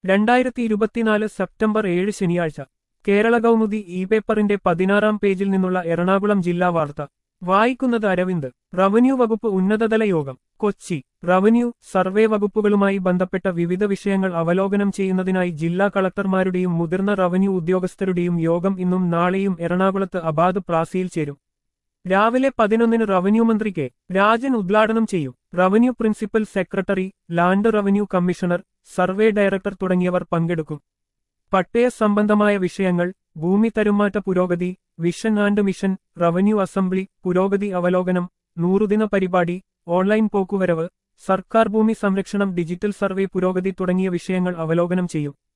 2024 September 7 ശനിയാഴ്ച Kerala Kaumudi E പേപ്പറിന്റെ 16-ാം പേജിൽ നിന്നുള്ള എറണാകുളം ജില്ലാ വാർത്ത വായിക്കുന്നത് അരവിന്ദ്. റവന്യൂ വകുപ്പ് ഉന്നതതല യോഗം കൊച്ചി. റവന്യൂ, സർവേ വകുപ്പുകളുമായി ബന്ധപ്പെട്ട വിവിധ വിഷയങ്ങൾ അവലോകനം ചെയ്യുന്നതിനായി ജില്ലാ കളക്ടർമാരുടെയും മുതിർന്ന റവന്യൂ ഉദ്യോഗസ്ഥരുടെയും യോഗം ഇന്നും നാളെയും എറണാകുളത്ത് അബാദ് പ്ലാസയിൽ ചേരും. രാവിലെ 11-ന് റവന്യൂ മന്ത്രി കെ. രാജൻ ഉദ്ഘാടനം ചെയ്യും. Revenue principal secretary, land revenue commissioner, survey director തുടങ്ങിയവർ പങ്കെടുക്കും. പട്ടയ സംബന്ധമായ വിഷയങ്ങൾ, ഭൂമി തരുമാറ്റ പുരോഗതി, vision and mission, revenue assembly പുരോഗതി അവലോകനം, 100-ദിന പരിപാടി, ഓൺലൈൻ പോക്കുവരവ്, സർക്കാർ ഭൂമി സംരക്ഷണം, ഡിജിറ്റൽ സർവേ പുരോഗതി തുടങ്ങിയ വിഷയങ്ങൾ അവലോകനം ചെയ്യും.